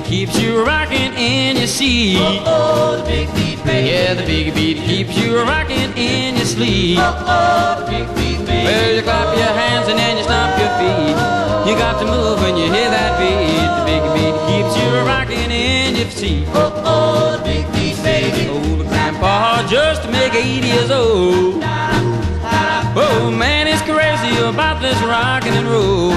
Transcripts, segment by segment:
keeps you rocking in your seat. Oh, the big beat, baby. Yeah, the big beat keeps you rocking in your sleep. Oh, the big beat, baby. Well, you clap your hands and then you stomp your feet. You got to move when you hear that beat. The big beat keeps you rocking in your seat. Oh, the big beat, baby. Old grandpa just make 80 years old. Oh man, he's crazy about this rockin' and roll.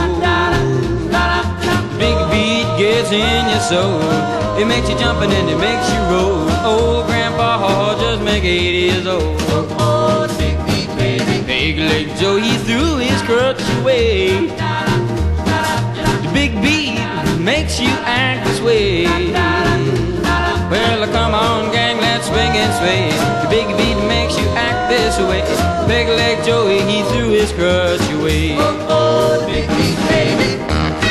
Big beat gets in your soul. It makes you jump and then it makes you roll. Old grandpa just make 80 years old. Oh, the big beat, baby. Big Leg Joe, he threw his crutch away. The big beat makes you act this way. Well, come on, gang, let's swing and sway. The big beat makes you act this way. Big Leg Joey, he threw his crutch away. Oh, the big beat, baby.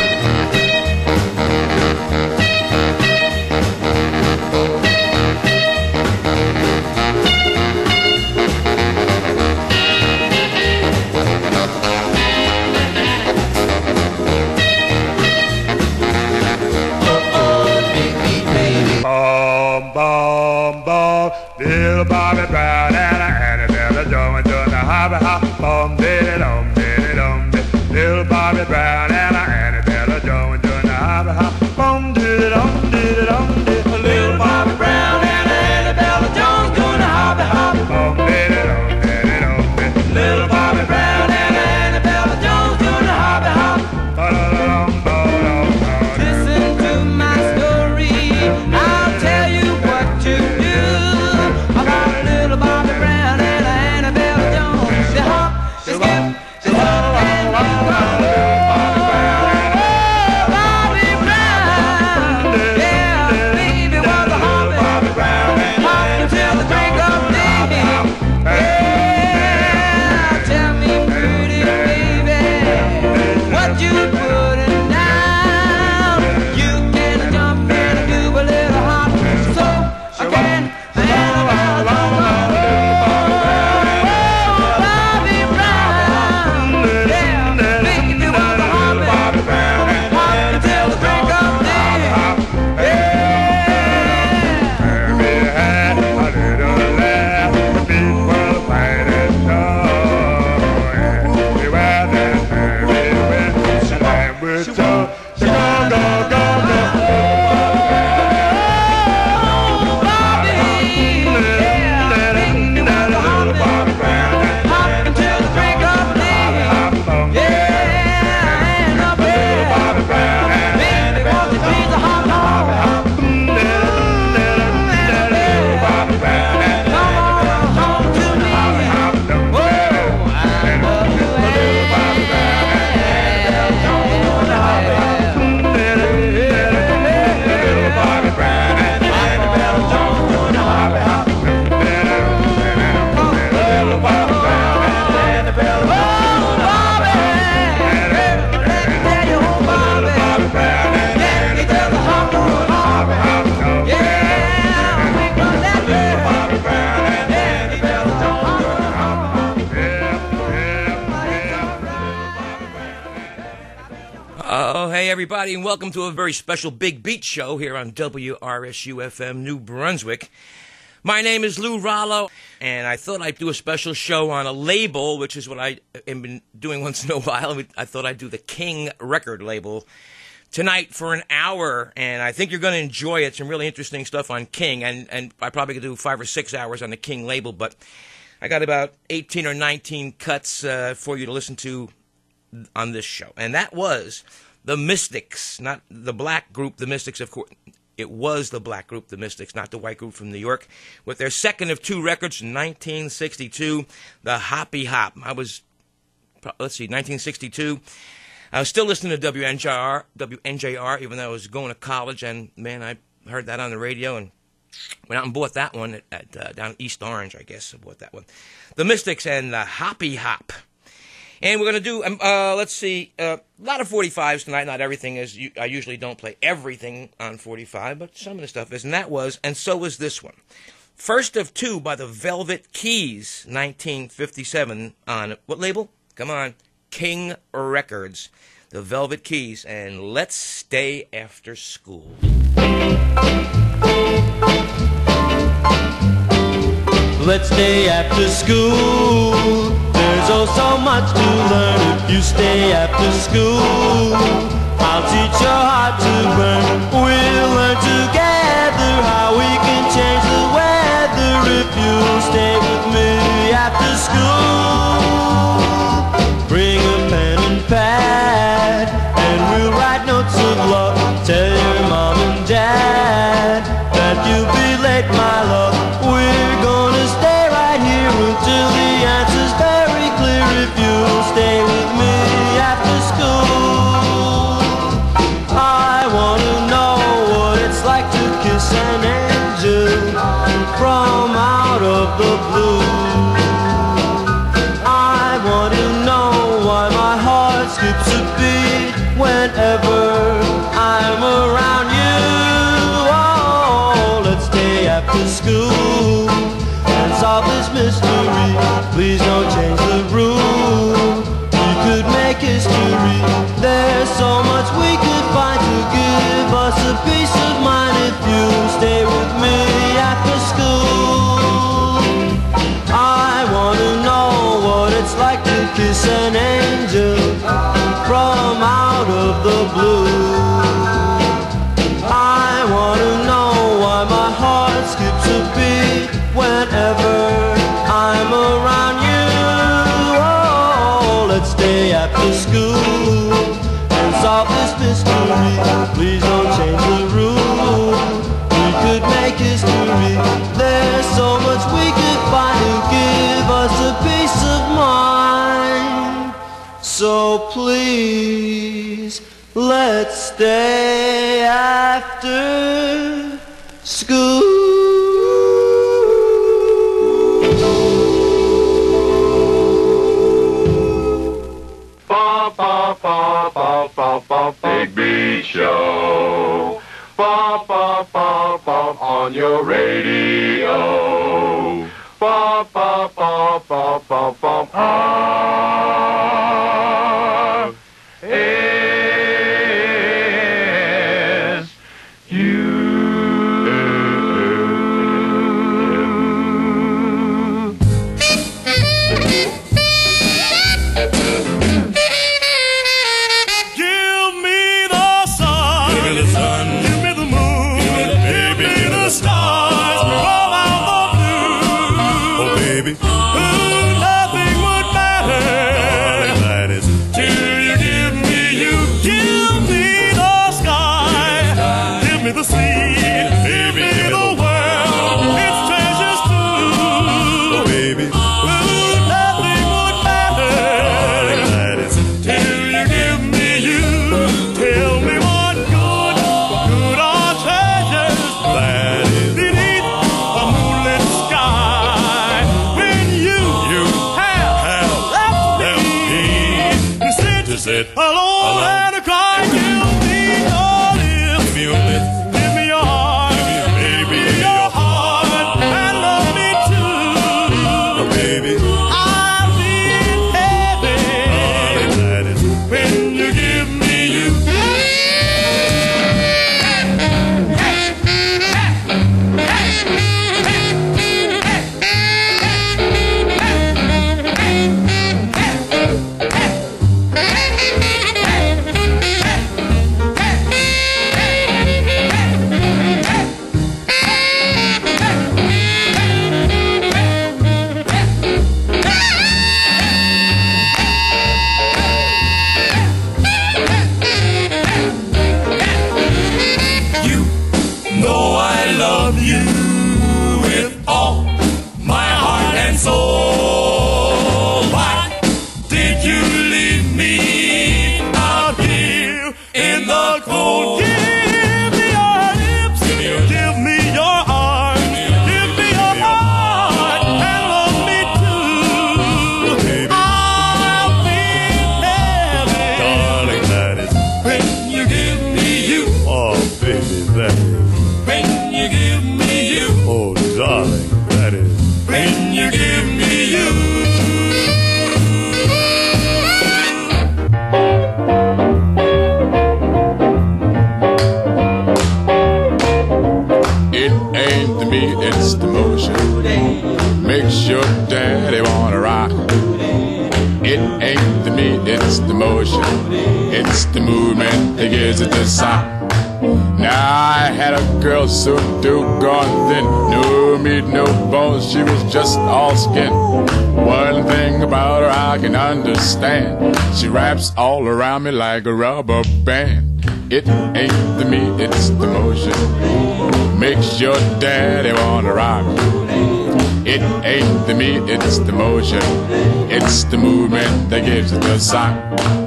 Little Bobby Brown and Annabella Joe doing the hobby hop, bum diddy dum diddy dum. Little Bobby Brown and Annabella Joe doing the hobby hop, bum diddy dum diddy dum. Little Bobby Brown and Annabella Jones doing the hobby hop, bum diddy dum diddy dum. Little Bobby Brown and Annabella Jones doing the hobby hop. Listen to my story, I'll tell you what to do. Little Bobby Brown and Annabella Jones. They hop, they skip, they hop and they go. Bobby Brown, yeah, baby was a hoppin', hoppin' till the break of day. Yeah, tell me pretty baby, what you putting down? You can jump and do a little hop, so I can. Hey everybody, and welcome to a very special Big Beat show here on WRSU-FM New Brunswick. My name is Lou Rollo, and I thought I'd do a special show on a label, which is what I've been doing once in a while. I thought I'd do the King record label tonight for an hour, and I think you're going to enjoy it. Some really interesting stuff on King, and I probably could do 5 or 6 hours on the King label, but I got about 18 or 19 cuts for you to listen to on this show. And that was the Mystics, not the black group, the Mystics, of course. It was the black group, the Mystics, not the white group from New York, with their second of 2 records in 1962, the Hoppy Hop. I was, 1962. I was still listening to WNJR, even though I was going to college, and, man, I heard that on the radio and went out and bought that one at down East Orange, I guess. I bought that one. The Mystics and the Hoppy Hop. And we're going to do, let's see, a lot of 45s tonight. Not everything is, I usually don't play everything on 45, but some of the stuff is. And that was, and so was this one. First of 2 by the Velvet Keys, 1957, on what label? Come on, King Records. The Velvet Keys, and Let's Stay After School. Let's stay after school. There's oh so much to learn if you stay after school. I'll teach your heart to burn. We'll learn together how we can change the weather if you'll stay with me after school. Bring a pen and pad and we'll write notes of love. Tell your mom and dad that you'll be late, my love. We're gonna stay right here until the answer's very clear if you'll stay with me after school. I wanna know what it's like to kiss an angel from out of the blue. I wanna know why my heart skips a beat whenever I'm around you. Oh, let's stay after school and solve this mystery. Please don't change the rule. We could make history. There's so much we could find to give us a peace of mind if you stay with me after school. I wanna know what it's like to kiss an angel from out of the blue. I wanna know why my heart skips a beat whenever I'm around you. Oh, let's stay after school and solve this mystery. Please don't change the rule. We could make history. There's so much we could find to give us a peace of mind. So please, let's stay after school. Ba ba ba ba ba ba, Big Beat Show. Ba ba ba ba on your radio. Ba ba ba ba ba ba. Hello, and a cry, give me your lips. Give me your lips. Give me your heart. Give me, baby, your heart. And love me too. Oh, baby. I'll be in heaven when you give me you. me, it's the motion. It's the movement that gives it the sign. Now I had a girl so doggone thin, no meat, no bones, she was just all skin. One thing about her I can understand, she wraps all around me like a rubber band. It ain't the meat, it's the motion, makes your daddy wanna rock. It ain't the meat, it's the motion, it's the movement that gives it the sign.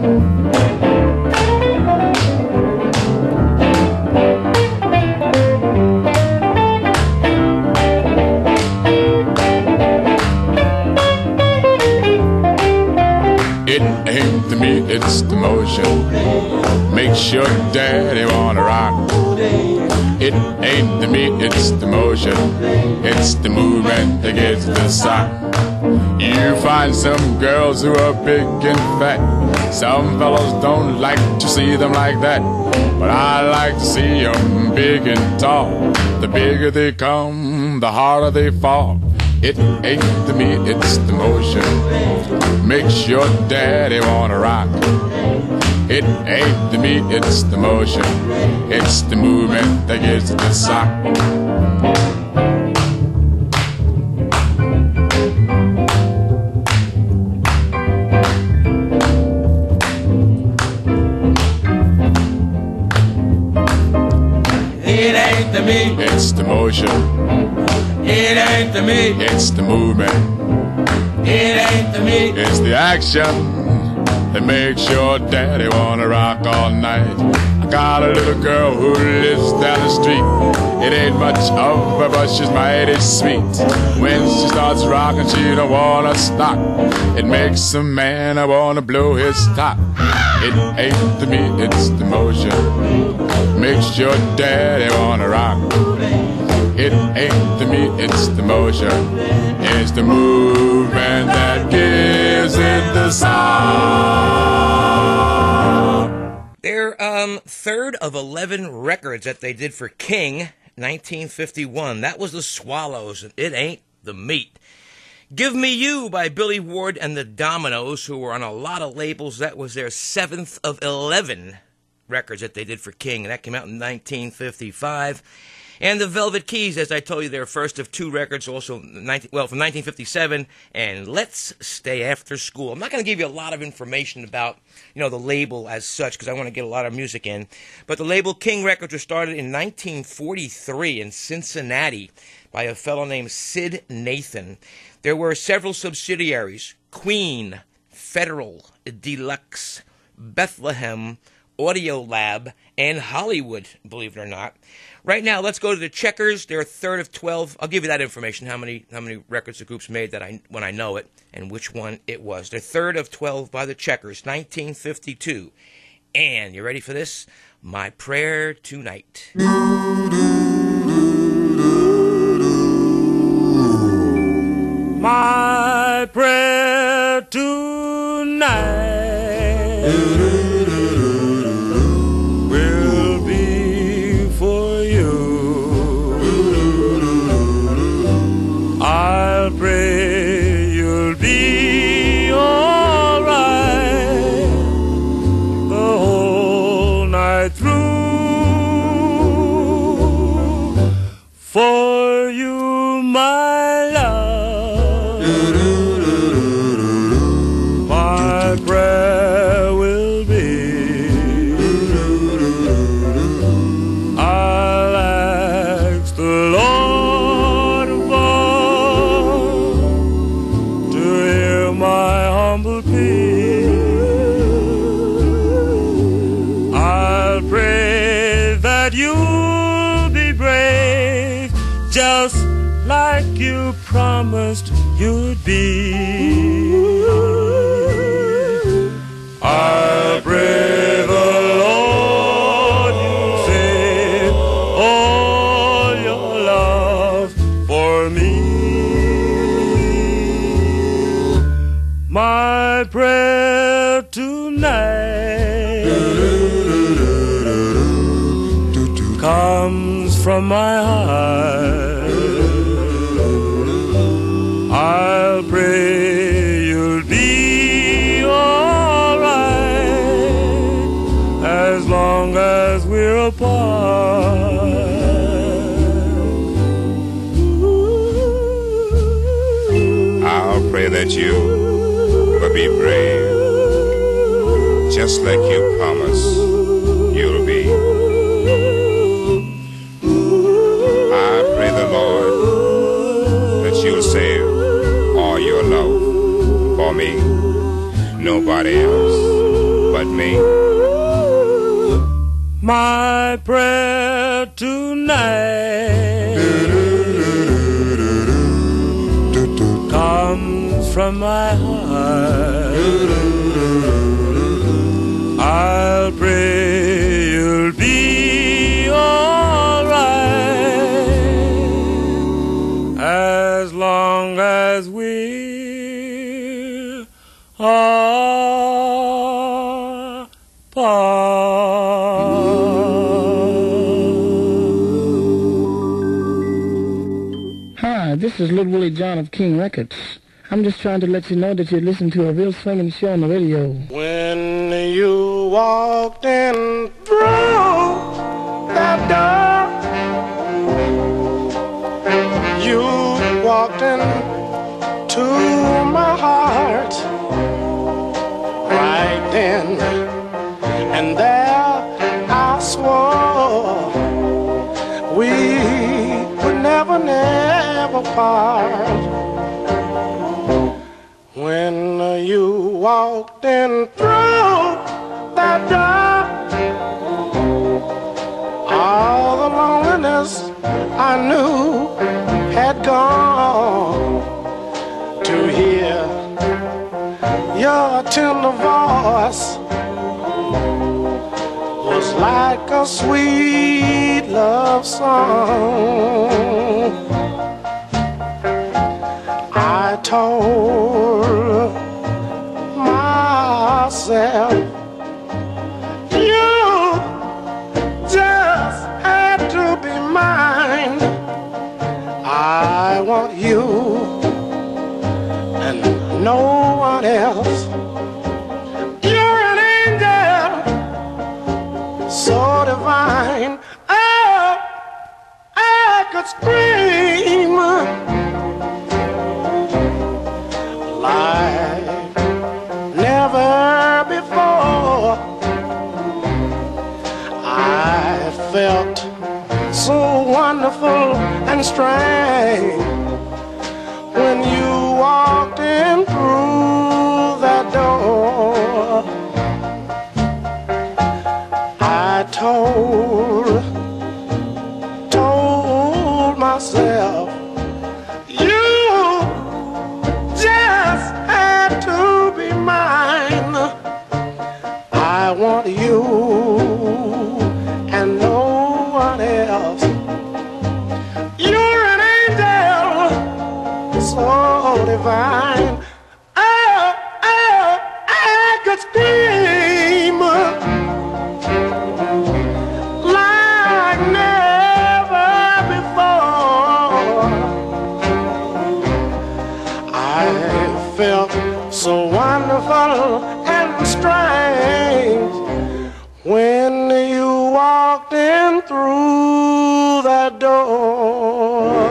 It ain't the meat, it's the motion, makes your daddy wanna rock. It ain't the meat, it's the motion, it's the movement that gives the sign. You find some girls who are big and fat, some fellows don't like to see them like that, but I like to see them big and tall. The bigger they come, the harder they fall. It ain't the meat, it's the motion, makes your daddy wanna rock. It ain't the meat, it's the motion, it's the movement that gives it the sock. It ain't the meat, It's the motion, it ain't the meat, it's the movement, it ain't the meat. it's the action that makes your daddy wanna rock all night. I got a little girl who lives down the street. It ain't much of her, but she's mighty sweet. When she starts rocking, she don't wanna stop. It makes a man wanna blow his top. It ain't the meat, it's the motion, makes your daddy wanna rock. It ain't the meat, it's the motion, it's the movement that gives it the sound. Their third of 11 records that they did for King, 1951. That was the Swallows, and It Ain't the Meat. Give Me You by Billy Ward and the Dominoes, who were on a lot of labels. That was their 7th of 11 records that they did for King, and that came out in 1955. And the Velvet Keys, as I told you, their first of 2 records, also from 1957, and Let's Stay After School. I'm not going to give you a lot of information about, the label as such, because I want to get a lot of music in. But the label King Records was started in 1943 in Cincinnati by a fellow named Sid Nathan. There were several subsidiaries: Queen, Federal, Deluxe, Bethlehem, Audio Lab, and Hollywood, believe it or not. Right now, let's go to the Checkers. They're a third of 12. I'll give you that information, how many records the group's made when I know it, and which one it was. They're third of 12 by the Checkers, 1952. And, you ready for this? My Prayer Tonight. My prayer tonight will be for you. I'll pray you'll be all right the whole night through. For you, my love, my prayer will be. I'll ask the Lord above to hear my humble plea. I'll pray that you'll be brave, just like you promised you'd be. I'll pray the Lord you save all your love for me. My prayer tonight comes from my heart. I'll pray you'll be all apart. I'll pray that you will be brave, just like you promised you'll be. I pray the Lord that you'll save all your love for me, nobody else but me. My prayer tonight comes from my heart. I'll pray you'll be alright as long as we are apart. Hi, this is Little Willie John of King Records. I'm just trying to let you know that you're listening to a real swinging show on the radio. When you walked in through that door, you walked into my heart right then and there. I swore we would never, never part. When you walked in through that door, all the loneliness I knew had gone. To hear your tender voice was like a sweet love song. I told myself you just had to be mine. I want you and no one else. You're an angel so divine. Oh, I could scream like never before. I felt so wonderful and strange when you walked in through that door. I told myself you just had to be mine. I want you and no one else. You're an angel so divine. Oh, oh, I could scream like never before. I felt so wonderful and strange when you walked in through that door.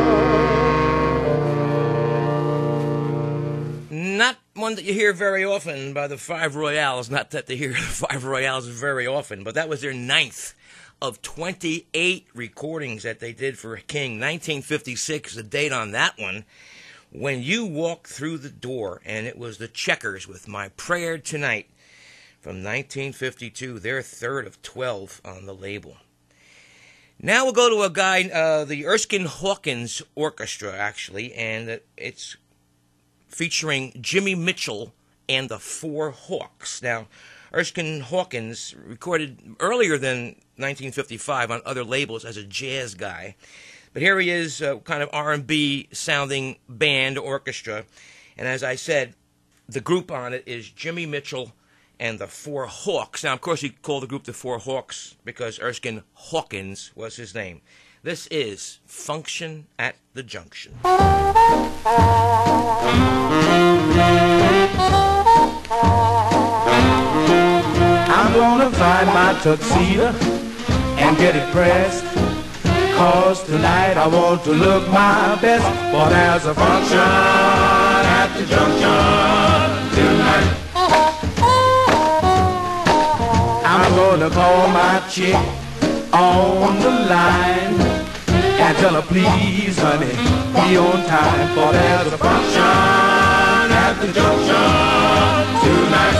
Not one that you hear very often by the Five Royales. Not that they hear the Five Royales very often, but that was their 9th of 28 recordings that they did for King. 1956, the date on that one. When You Walk Through the Door, and it was the Checkers with My Prayer Tonight from 1952, their third of 12 on the label. Now we'll go to a guy, the Erskine Hawkins Orchestra, actually, and it's featuring Jimmy Mitchell and the Four Hawks. Now, Erskine Hawkins recorded earlier than 1955 on other labels as a jazz guy. But here he is, kind of R&B sounding band orchestra. And as I said, the group on it is Jimmy Mitchell and the Four Hawks. Now, of course, he called the group the Four Hawks because Erskine Hawkins was his name. This is Function at the Junction. I'm gonna find my tuxedo and get it pressed. 'Cause tonight I want to look my best. For there's a function at the junction tonight. I'm gonna call my chick on the line and tell her, please, honey, be on time. For there's a function at the junction tonight.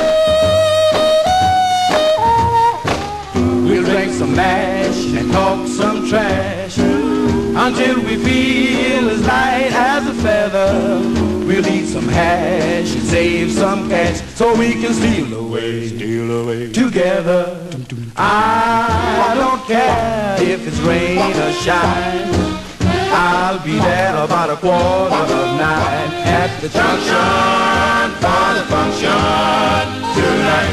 We'll drink some mash and talk some trash until we feel as light as a feather. We'll eat some hash and save some cash so we can steal away together. I don't care if it's rain or shine. I'll be there about 8:45 at the junction for the function tonight.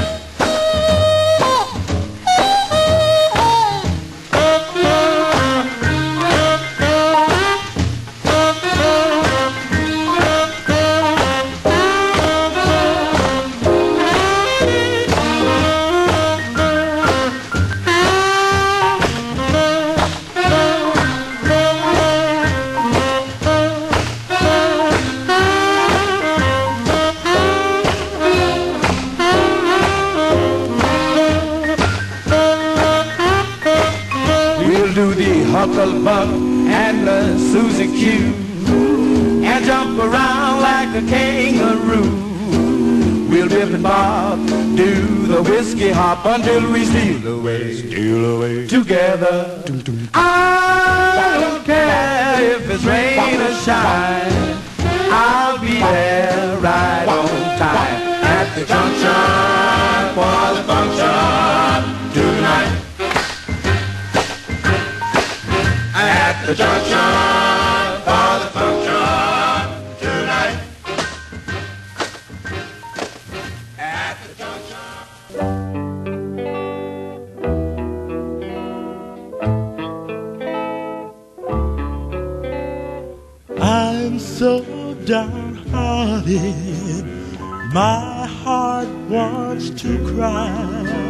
Hucklebuck and the Susie Q and jump around like a kangaroo. We'll dip and bob, do the whiskey hop until we steal away together. I don't care if it's rain or shine. I'll be there right on time at the junction for the function tonight. At the junction for the function tonight. At the junction. I'm so downhearted, my heart wants to cry.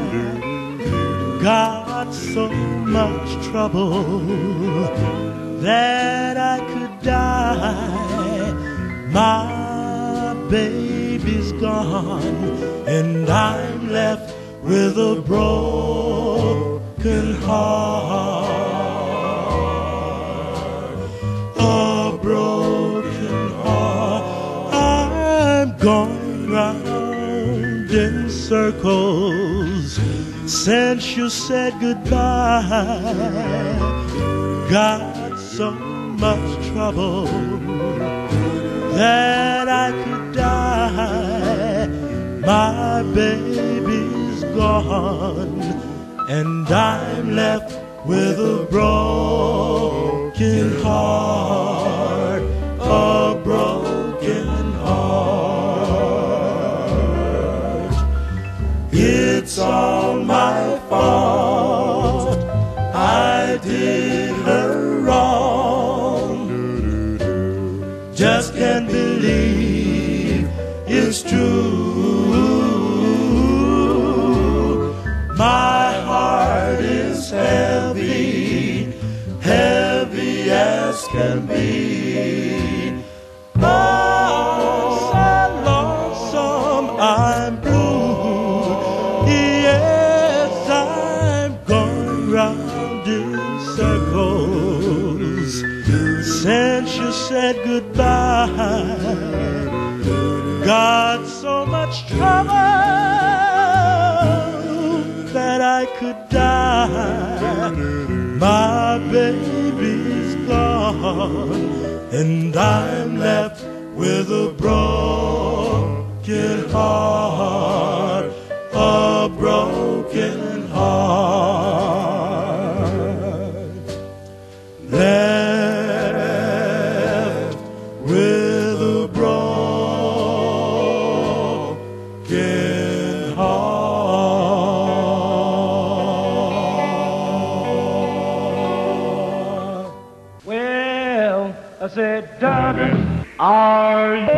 Got so much trouble that I could die. My baby's gone and I'm left with a broken heart. A broken heart. I'm going round in circles since you said goodbye. Got so much trouble that I could die. My baby's gone and I'm left with a broken heart. A broken heart. It's all my fault. I did her wrong. Just can't believe it's true. My heart is heavy, heavy as can be. Oh, so lonesome, I'm blue. Yes, I'm going round in circles since you said goodbye. Got so much trouble that I could die. My baby's gone and I'm left with a broken heart. A broken heart. Left with a broken heart. Well, I said, darling, are you?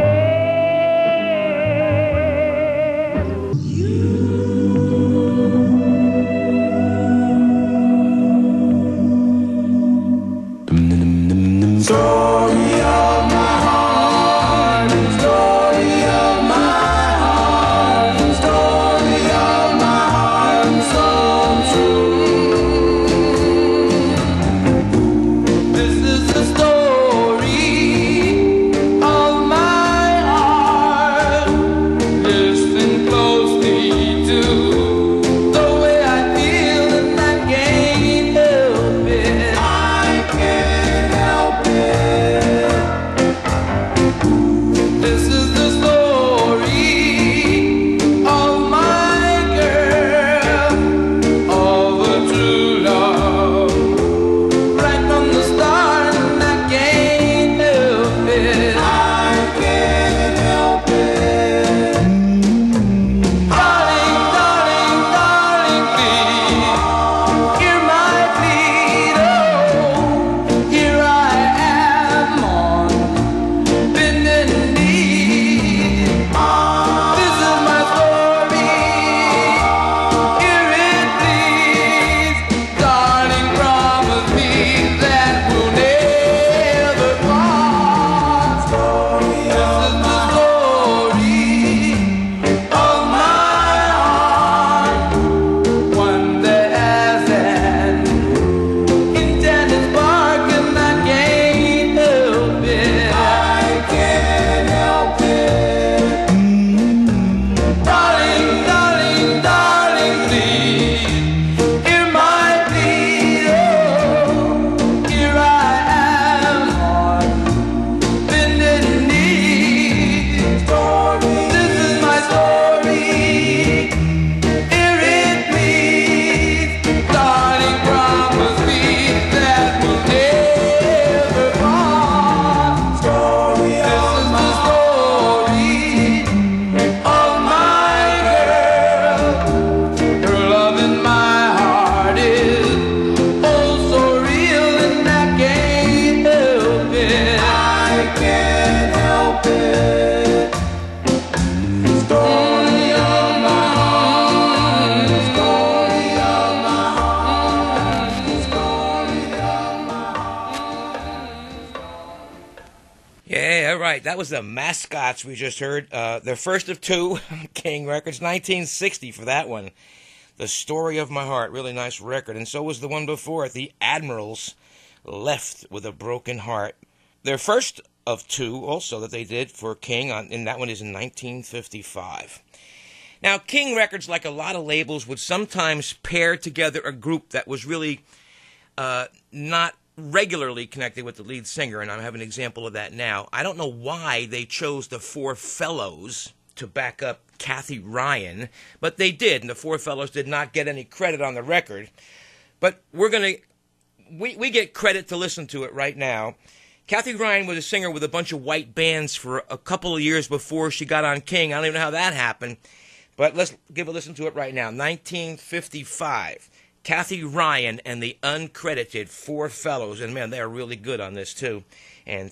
right, that was the Mascots we just heard. Their first of two, King Records, 1960 for that one. The Story of My Heart, really nice record. And so was the one before it, the Admirals, Left with a Broken Heart. Their first of two also that they did for King, and that one is in 1955. Now, King Records, like a lot of labels, would sometimes pair together a group that was really not regularly connected with the lead singer, and I have an example of that now. I don't know why they chose the Four Fellows to back up Kathy Ryan, but they did, and the Four Fellows did not get any credit on the record. But we get credit to listen to it right now. Kathy Ryan was a singer with a bunch of white bands for a couple of years before she got on King. I don't even know how that happened, but let's give a listen to it right now. 1955. Kathy Ryan and the uncredited Four Fellows, and man, they're really good on this too. And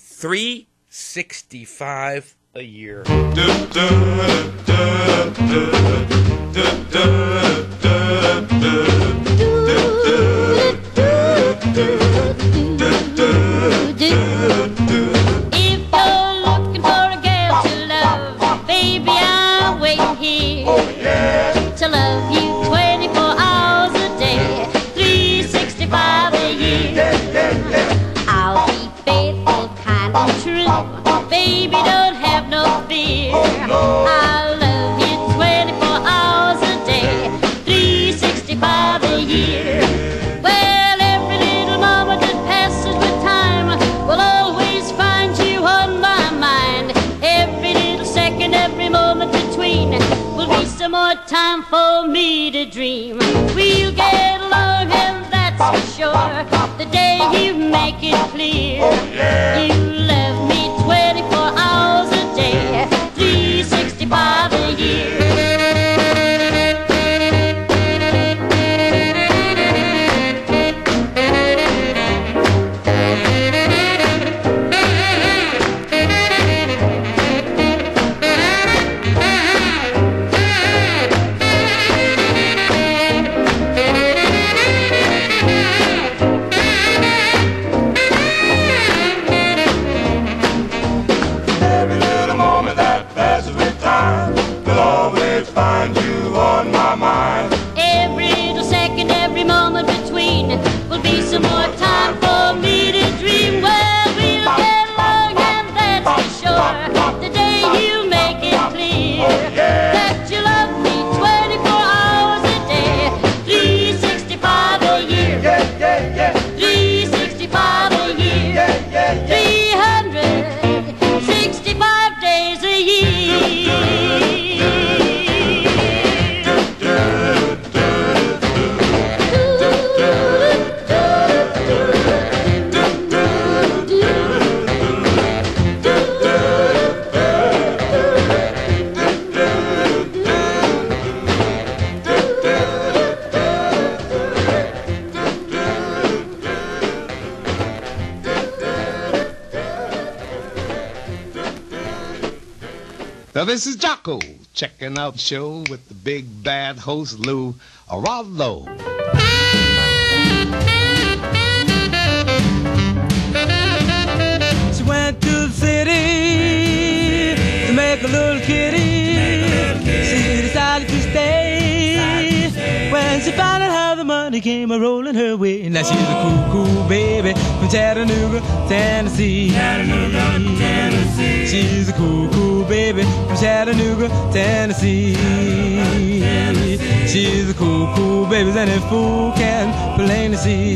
$365 a year. If you're looking for a girl to love, baby, I'm waiting here. Oh, yeah. To love you 24 hours a day, 365 a year. I'll be faithful, kind and true. Baby, don't have no fear. I'll love you 24 hours a day, 365 a year. Well, every little moment that passes with time will always find you on my mind. Every little second, every moment between will be some more time for me to dream. We'll get along, and that's for sure. The day you make it clear, you love me 24 hours a day, 365 a year. Every little second, every moment between will be some more time for me to dream. Well, we'll get along, and that's for sure. The day you make it clear that you love me 24 hours a day, 365 a year. 365 a year. 365 days a year. Now this is Jocko, checking out the show with the big bad host Lou Rollo. She went to the city to make a little kitty. She decided to stay when she found out how the money came a-rolling her way. Now she's a cool baby from Chattanooga, Tennessee. She's a cool baby from Chattanooga, Tennessee. She's a cool baby, and a fool can plainly see.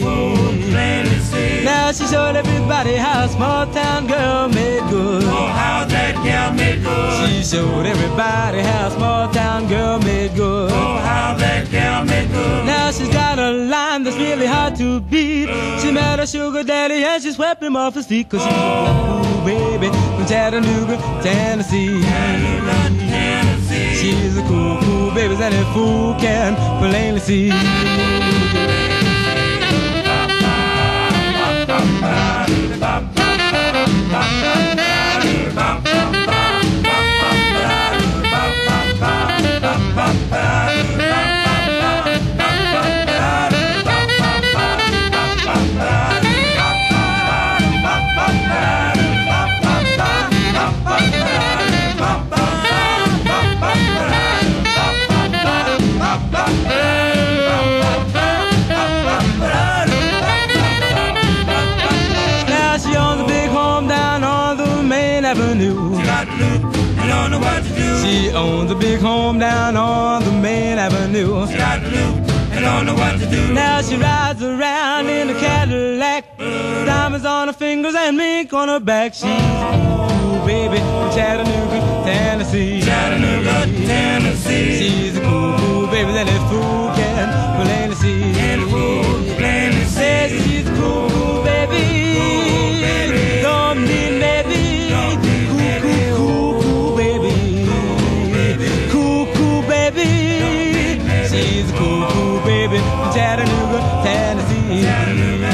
Now she showed everybody how a small town girl made good. Oh, how that gal made good. She showed everybody how a small town girl made good. Oh, how that gal made good. Now she's got a line that's really hard to beat. She met her sugar daddy and she swept him off his feet. 'Cause she's a cool baby from Chattanooga, Tennessee. She's a cool baby, and a fool can plainly see. owns a big home down on the main avenue. She got the loot and don't know what to do. Now she rides around in a Cadillac, diamonds on her fingers and mink on her back. She's a cool baby from Chattanooga, Tennessee. Chattanooga, Tennessee. She's a cool baby that a fool can plainly see. And the fool plainly see. Says she's a cool baby, don't mean baby. Cool baby, cool baby. She's a cool baby from Chattanooga, Tennessee. Chattanooga,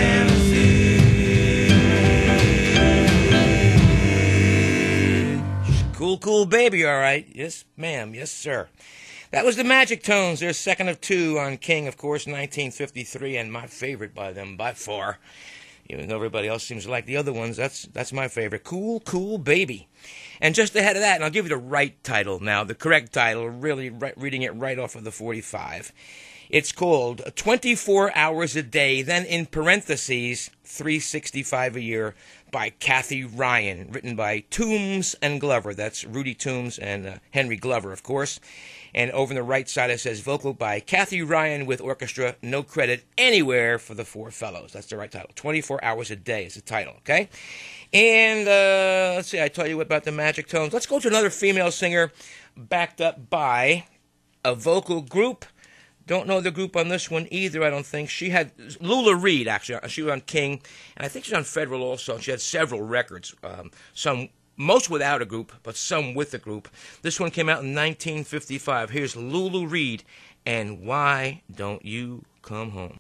Tennessee. Cool baby, all right. Yes, ma'am. Yes, sir. That was the Magic Tones, their second of two on King, of course, 1953, and my favorite by them by far. Even though everybody else seems to like the other ones, that's my favorite. Cool baby. And just ahead of that, and I'll give you the right title now, the correct title, really reading it right off of the 45. It's called 24 Hours a Day, then in parentheses, 365 a year, by Kathy Ryan, written by Toombs and Glover. That's Rudy Toombs and Henry Glover, of course. And over on the right side it says vocal by Kathy Ryan with orchestra, no credit anywhere for the four fellows. That's the right title. 24 Hours a Day is the title, okay? And let's see, I told you about the Magic Tones. Let's go to another female singer backed up by a vocal group. Don't know the group on this one either, I don't think. She had Lula Reed, actually. She was on King, and I think she's on Federal also. She had several records, most without a group, but some with a group. This one came out in 1955. Here's Lulu Reed, and Why Don't You Come Home?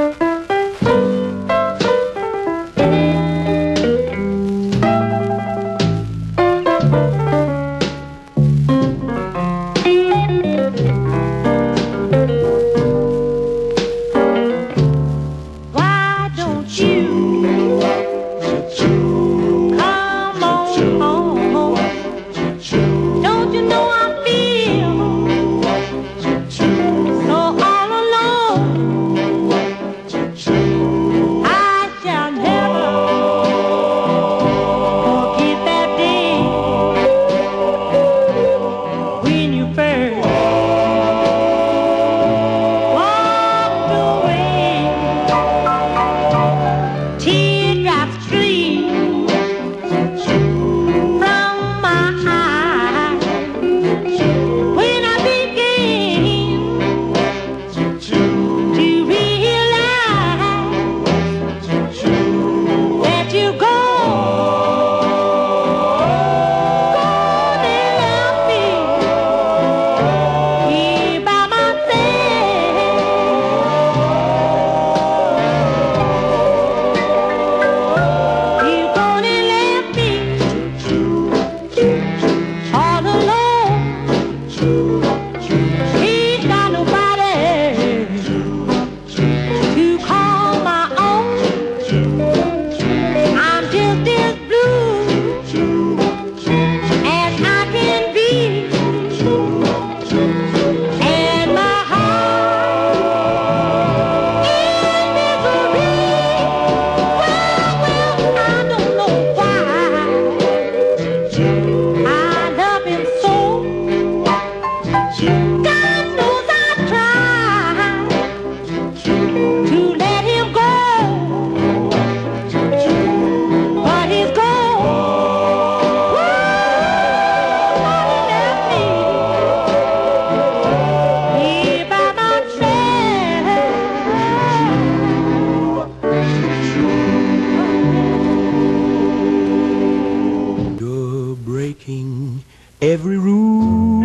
every rule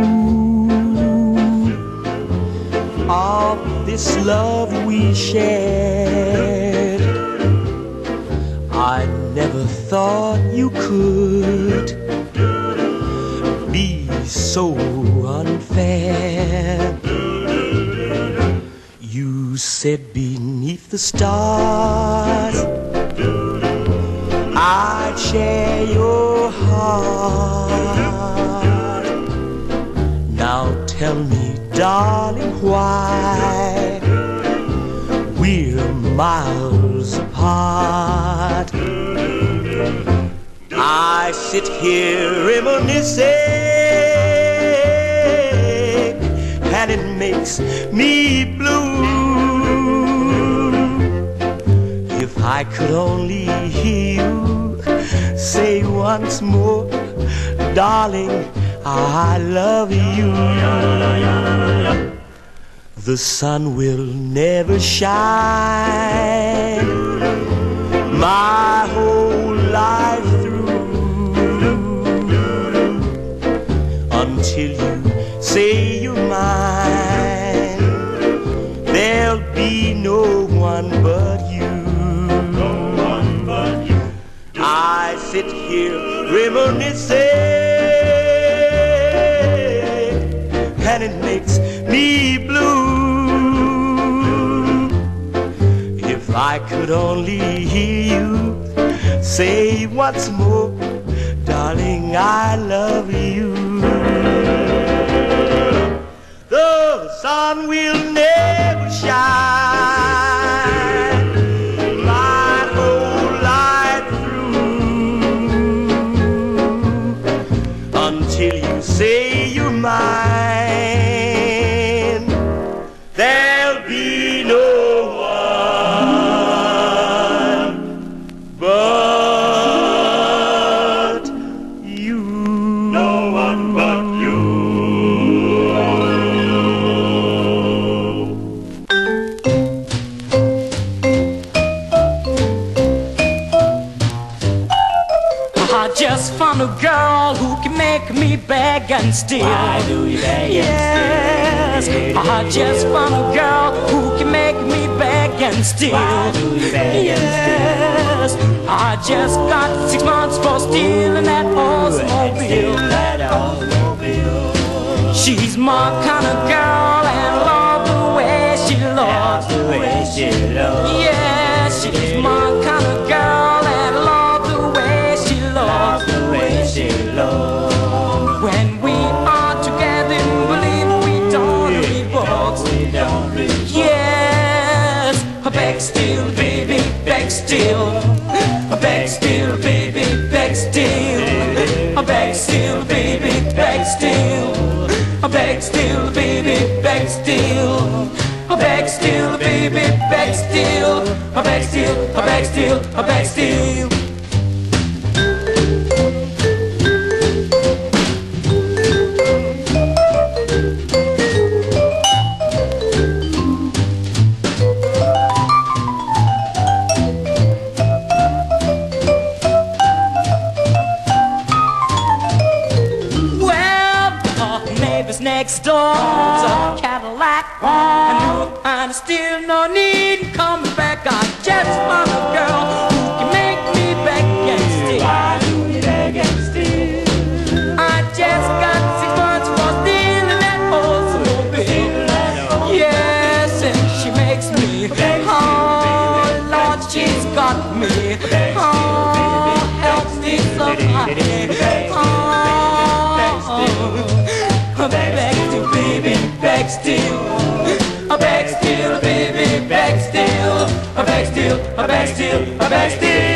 of this love we shared. I never thought you could be so unfair. You said beneath the stars I'd share your heart. Now tell me, darling, why we're miles apart. I sit here reminiscing and it makes me blue. If I could only hear you say once more, darling, I love you. The sun will never shine my whole life through until you say you're mine. There'll be no one but you. No one but you. I sit here reminiscing, and it makes me blue. If I could only hear you say once more, darling, I love you. The sun will never shine my whole life through until you say you're mine. There'll be no one but you. No one but you. I just found a girl who can make me beg and steal. Why do you beg and steal? I just found a girl who can make me beg and steal. Why do you beg and steal? I just got 6 months for stealing that Oldsmobile. She's my kind of girl and love the way she loves. Yeah, she's my kind of girl and love the way she loves. When we are together, believe we don't read books. Yes, beg still, baby, beg still. Beg still, baby, beg still. Beg still, baby, beg still. Beg still, baby, beg still. Beg still, baby, beg still. Beg still, beg still, beg still. Next door's a Cadillac, and I still no need coming back. I just want a girl who can make me beg and steal. Why do you beg and steal? I just got 6 months for stealing that Oldsmobile. Yes, and she makes me. Oh Lord, she's got me. Oh, help me somebody. Beg still, baby, beg still. Beg still, baby, beg still. Beg still, beg still, beg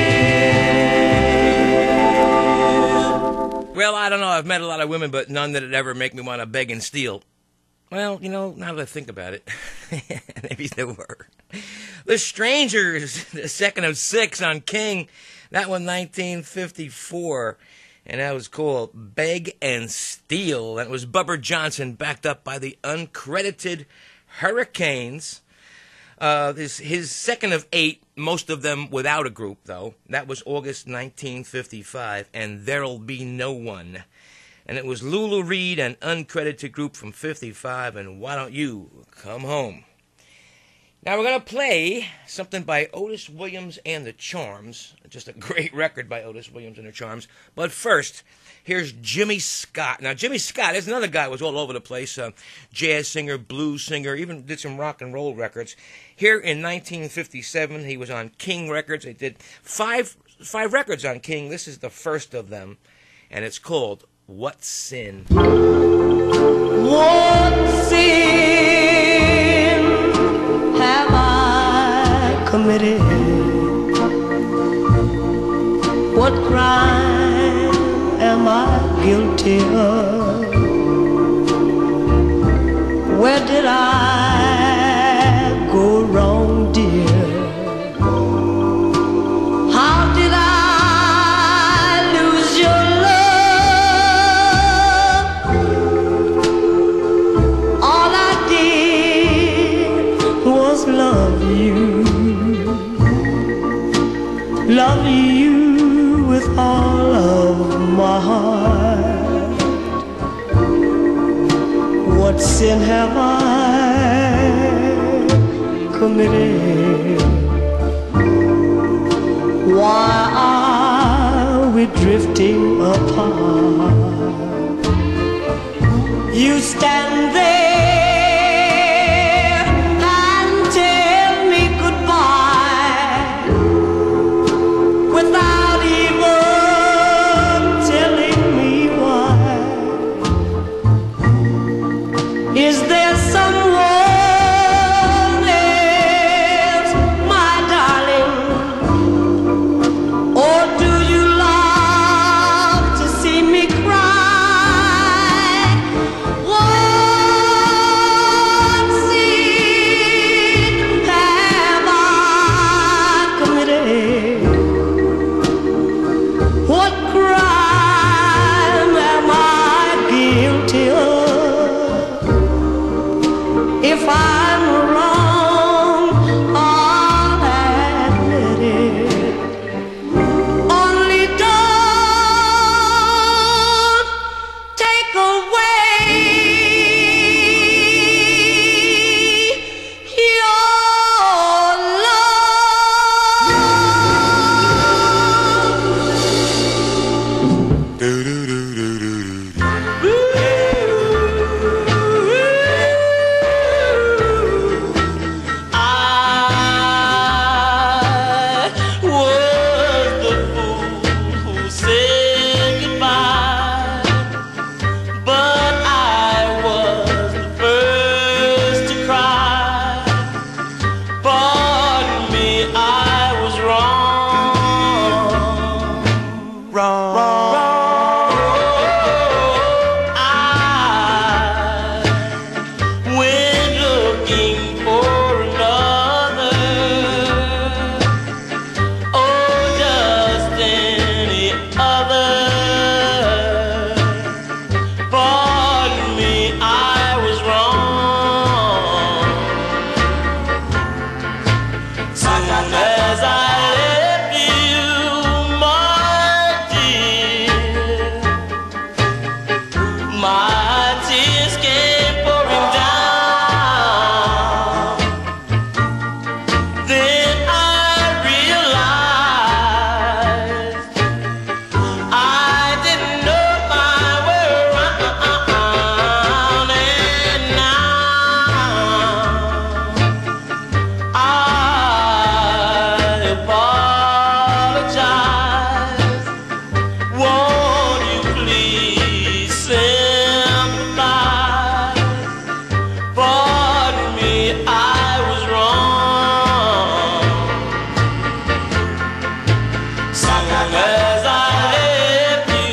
still. Well, I don't know. I've met a lot of women, but none that would ever make me want to beg and steal. Well, you know, now that I think about it, maybe there were. The Strangers, the second of 6 on King. That one, 1954. And that was called Beg and Steal. That was Bubber Johnson, backed up by the uncredited Hurricanes. His second of 8, most of them without a group, though. That was August 1955, and There'll Be No One. And it was Lulu Reed, an uncredited group from 55, and Why Don't You Come Home? Now we're going to play something by Otis Williams and the Charms. Just a great record by Otis Williams and the Charms. But first, here's Jimmy Scott. Now, Jimmy Scott is another guy who was all over the place. Jazz singer, blues singer, even did some rock and roll records. Here in 1957, he was on King Records. They did five records on King. This is the first of them, and it's called What Sin? What sin have I committed? What crime am I guilty of? Where love you with all of my heart. What sin have I committed? Why are we drifting apart? You stand there and tell me goodbye without even telling me why. Is there someone else, my darling? Or do you love to see me cry? What sin have I committed? What crime am I guilty of? If I'm wrong, I'll admit it. Only don't take away your I was the fool who said goodbye, but I was the first to cry. Pardon me, I was wrong. I went looking for another. Oh, just any other. Pardon me, I was wrong. Soon as I left you, my dear, my tears came pouring down. Then I realized I didn't know my way around, and now I apologize. Won't you please sympathize? Pardon me, I was wrong. Soon as I left you,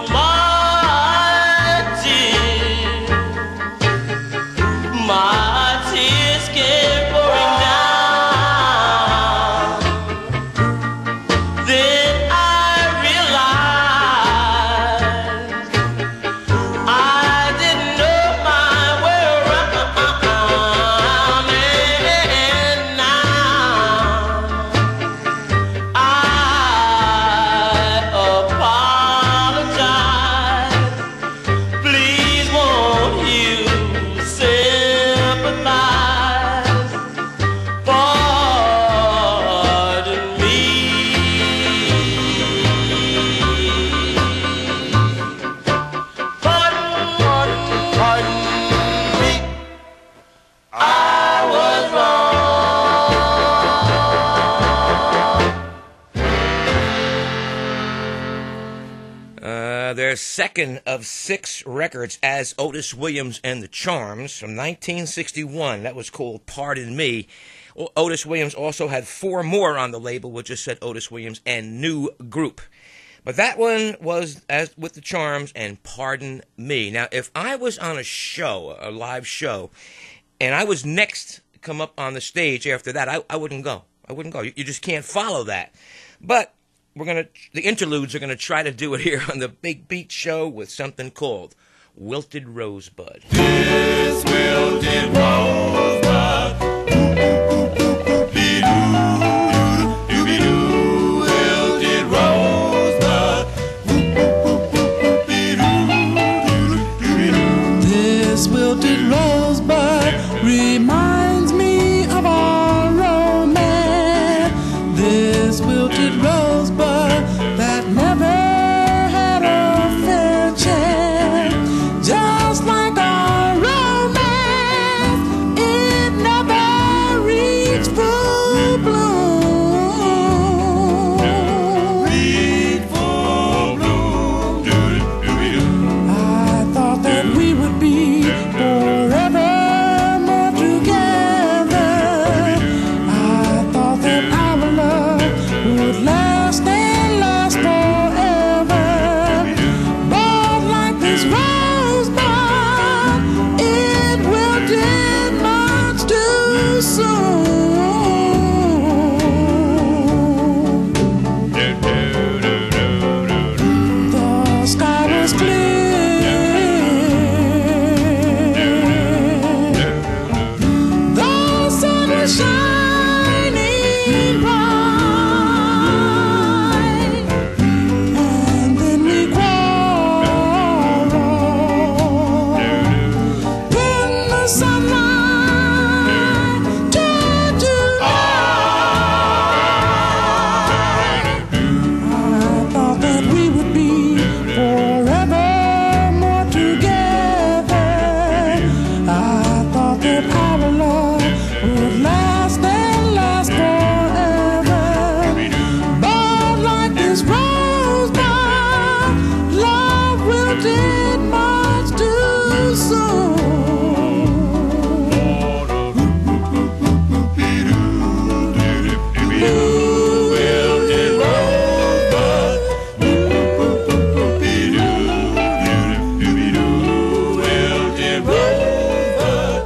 my dear, my tears came pouring down. Then I realized I didn't know my way around, and now I apologize. Please won't you sympathize? Pardon me. Pardon me. I was wrong. Their second of 6 records as Otis Williams and the Charms from 1961. That was called Pardon Me. Otis Williams also had 4 more on the label, which just said Otis Williams and New Group. But that one was as with the Charms and Pardon Me. Now, if I was on a show, a live show, and I was next to come up on the stage after that, I wouldn't go. I wouldn't go. You just can't follow that. But the interludes are gonna try to do it here on the Big Beat Show with something called Wilted Rosebud. This wilted rosebud shining bright, and then we quarrel in the sunlight. I thought that we would be forever more together. I thought that our love would last and last forever. But like this rosebud, love wilted much too soon. Wilted rosebud, wilted rosebud.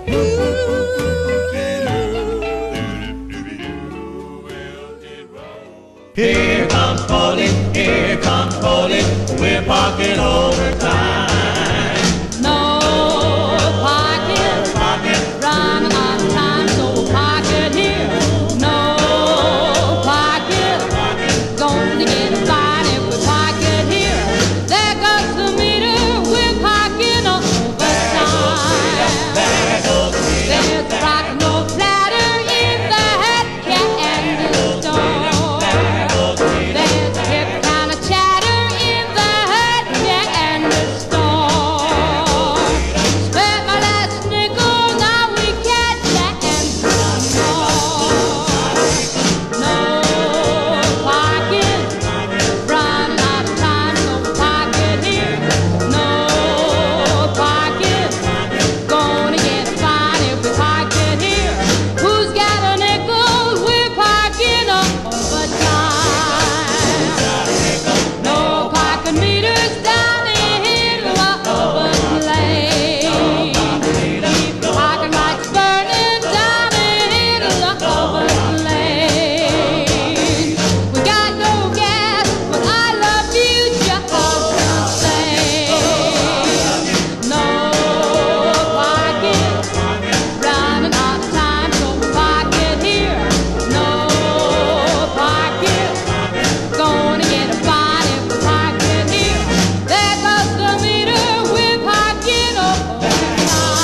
Here comes Pauline, here comes Pauline. We're parking overtime. No parking, running out of time, so park it here. No parking, gonna get a fine if we park it here. There goes the meter, we're parking overtime. There's a rock, no platter in the hat, cat and the store. There's a hip kind of chatter in the hat, cat and the store. Spent my last nickel, now we catch that and some more. No parking, running out of time, so park it here. No parking, gonna get a fine if we park it here. Who's got a nickel? We're parking overtime. No parking meters down in Lover's Lane. Keep the parking lights burning down in Lover's Lane. We got no gas, but I love you just the same. No parking, running out of time, so park it here. No parking, gonna get a fine if we park it here. There goes the meter, we're parking overtime.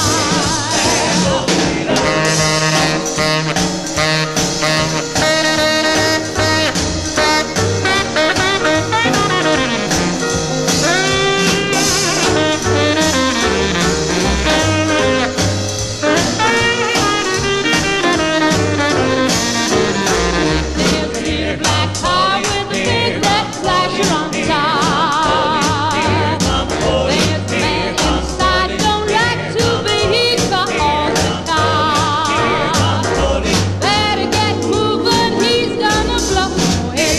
There's a big black car with a big red flasher on top. There's a man inside, don't like to be here all the time. Better get moving, he's gonna blow his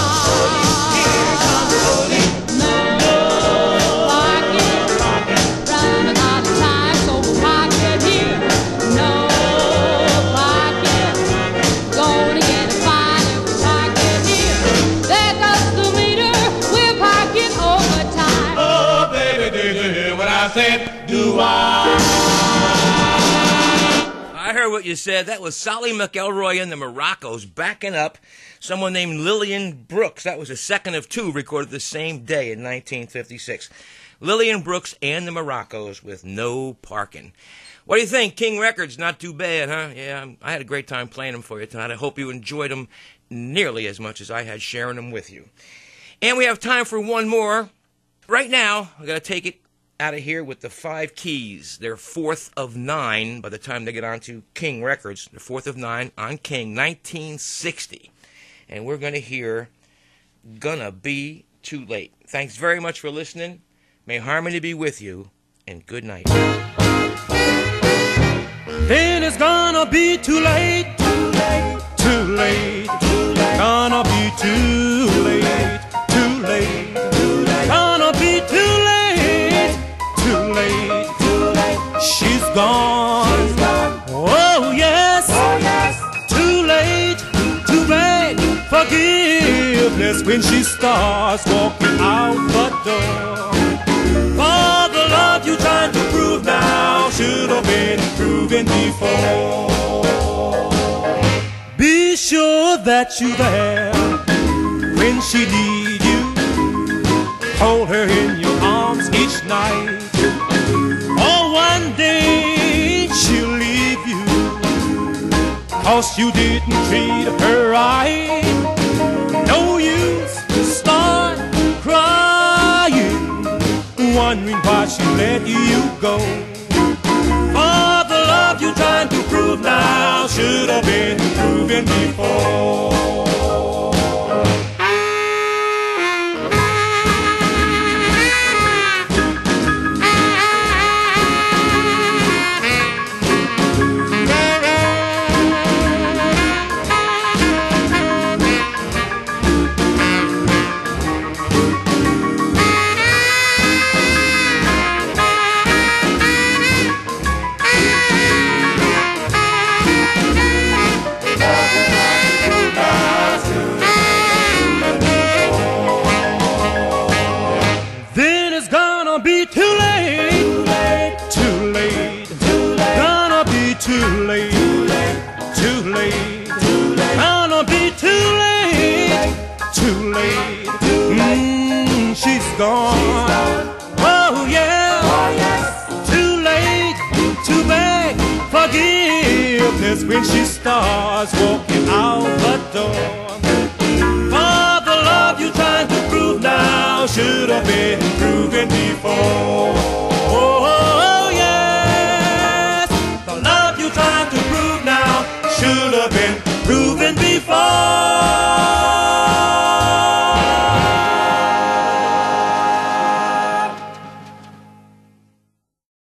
top. No parking, running out of time, so park it here. No parking, gonna get a fine if we park it here. There goes the meter, we're parking overtime. Oh, baby, did you hear what I said? Do I? I heard what you said. That was Solly McElroy and the Morocco's backing up someone named Lillian Brooks. That was the second of two recorded the same day in 1956. Lillian Brooks and the Morocco's with No Parking. What do you think? King Records, not too bad, huh? Yeah, I had a great time playing them for you tonight. I hope you enjoyed them nearly as much as I had sharing them with you. And we have time for one more. Right now, I'm going to take it out of here with the Five Keys. They're fourth of nine by the time they get on to King Records. The fourth of nine on King, 1960. And we're going to hear Gonna Be Too Late. Thanks very much for listening. May harmony be with you, and good night. Then it's gonna be too late, too late, too late, too late. Gonna be too late, too late, too late. Gonna be too late, too late, too late. She's gone. Oh yes, too late to beg forgiveness when she starts walking out the door. For the love you trying to prove now should have been proven before. that you're there when she needs you. Hold her in your arms each night. Oh, one day she'll leave you 'cause you didn't treat her right. No use to start crying, wondering why she let you go. For the love you're trying to prove now should have been proven before. She's gone. Oh yeah. Too late to beg forgiveness when she starts walking out the door. For the love you're trying to prove now should have been proven before. Oh yes, the love you're trying to prove now should have been proven before.